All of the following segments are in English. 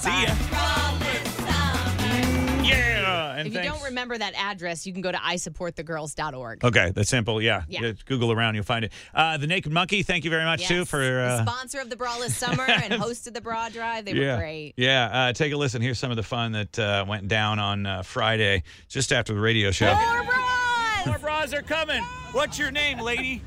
See ya. Yeah. And If you don't remember that address, you can go to isupportthegirls.org. Okay, that's simple. Yeah. Yeah. Just Google around, you'll find it. The Naked Monkey, thank you very much, Yes. too, for... the sponsor of the Braless Summer and hosted the Bra Drive. They were great. Yeah, take a listen. Here's some of the fun that went down on Friday, just after the radio show. More bras! More bras are coming. What's your name, lady?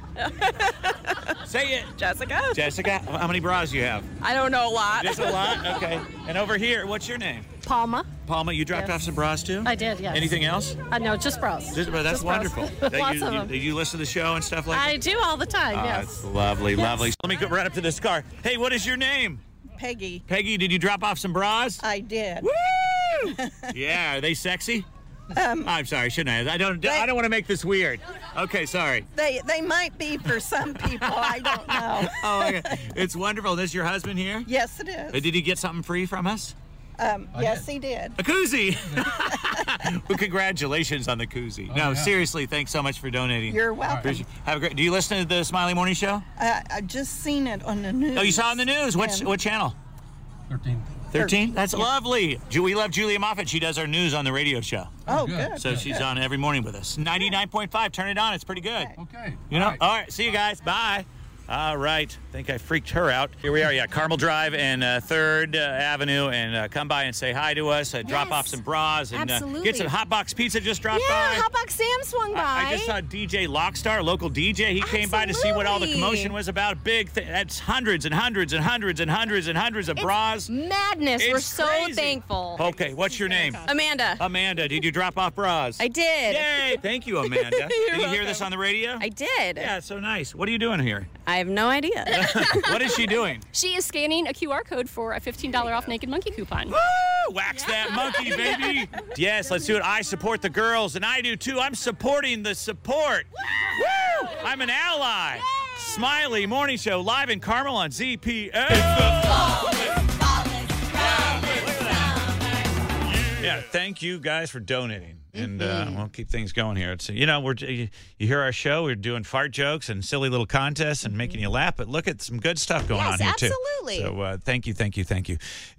Say it. Jessica? Jessica, how many bras do you have? I don't know a lot. Just a lot? Okay. And over here, what's your name? Palma? Palma, you dropped off some bras, too? I did, yes. Anything else? No, just bras. That's Just wonderful. bras. Lots of them. Do you listen to the show and stuff like that? I do all the time, yes. That's lovely, lovely. Let me go right up to this car. Hey, what is your name? Peggy. Peggy, did you drop off some bras? I did. Woo! Yeah, are they sexy? I'm sorry, shouldn't I? I don't want to make this weird. Okay, sorry. They might be for some people. I don't know. Oh, okay. It's wonderful. This your husband here? Yes, it is. Did he get something free from us? Yes, he did. A koozie. Well, congratulations on the koozie. No, seriously, thanks so much for donating. You're welcome. Have a great. Do you listen to the Smiley Morning Show? I've just seen it on the news. Oh, you saw it on the news. What channel? 13. 13? That's lovely. We love Julia Moffat. She does our news on the radio show. Oh, good. So she's on every morning with us. 99.5. Turn it on. It's pretty good. Okay. You know? All right. See you guys. Bye. All right. I think I freaked her out. Here we are. Yeah, Carmel Drive and 3rd Avenue. And come by and say hi to us. Drop off some bras. And Absolutely. get some Hot Box Pizza just dropped by. Yeah, Hotbox Sam swung by. I just saw DJ Lockstar, local DJ. He came by to see what all the commotion was about. Big thing. That's hundreds and hundreds and hundreds and hundreds and hundreds of bras. Madness. We're It's so crazy. thankful. Okay, what's your name? Amanda. Amanda. Did you drop off bras? I did. Yay! Thank you, Amanda. Did you hear welcome. this on the radio? I did. Yeah, it's so nice. What are you doing here? I have no idea. What is she doing? She is scanning a QR code for a $15 off Naked Monkey coupon. Woo! Wax that monkey, baby. Yes, let's do it. I support the girls, and I do too. I'm supporting the support. Woo! I'm an ally. Smiley Morning Show live in Carmel on ZPO. Yeah, thank you guys for donating. And we'll keep things going here. It's you hear our show. We're doing fart jokes and silly little contests and making you laugh. But look at some good stuff going on here too. Absolutely. So thank you.